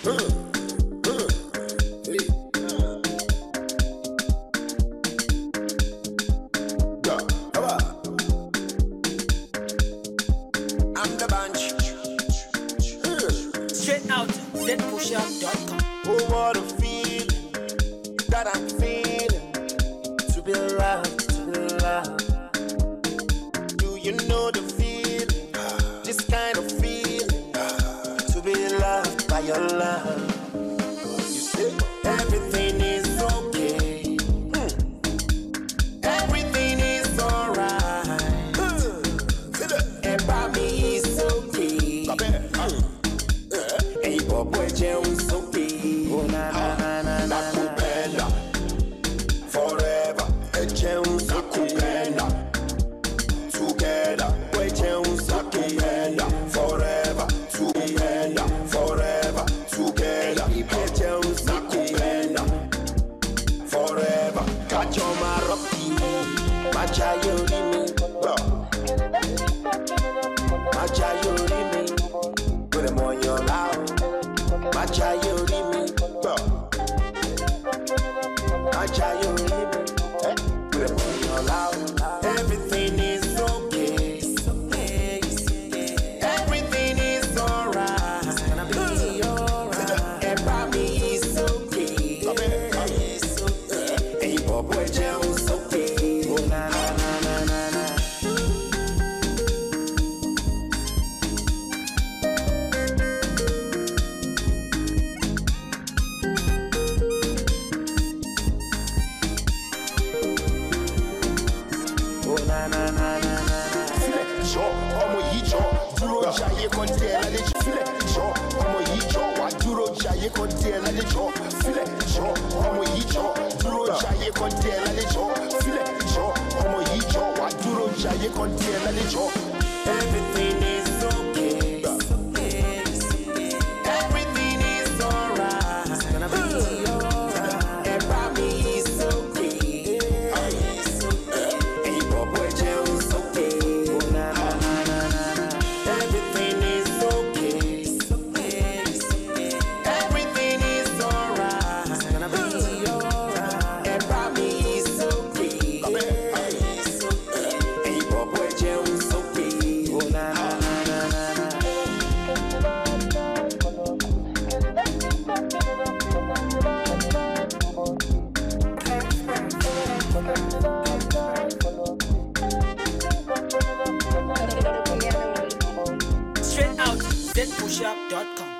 I'm the bunch. Straight out ZPushUp.com. Oh, what a feeling that I'm feeling. To be loved, to be loved. Do you know the feeling? This kind of feeling. To be loved by your love. You see, everything is okay. Everything is alright. About me is okay. Hey, boy, Jones, okay. Oh, na na na na na. Nakupenda forever. Hey, Jones, nakupenda together. Boy, Jones, nakupenda forever. Together, forever, together. Hey, Jones, nakupenda forever. Catch your maroki, macha yorimi, macha yorimi. Put them on your loud. Macha yorimi, macha yorimi. Put them on your loud. Everything is okay. Everything is alright. About me is okay. Hey, boy, Jones, okay. Oh, na na na na na na. Oh, na na na na na na. File, jo, ọmọ yìí jọ, dúró jayé kan díẹ̀ lálejò. File, jọ, ọmọ yìí jọ, wá dúró jayé kan díẹ̀ lálejò. File, jọ, ọmọ yìí jọ, dúró jayé kan díẹ̀ lálejò. File, jọ, ọmọ yìí jọ, wá dúró jayé kan díẹ̀ lálejò. Everything is okay. Everything is alright. About me is okay. Hey, boy, Jones, okay. Oh, na na na na na na. Everything is okay. Everything is alright. About me is okay. Hey, boy, Jones, okay. Oh, na na na na na na. Straight out ZPushUp.com.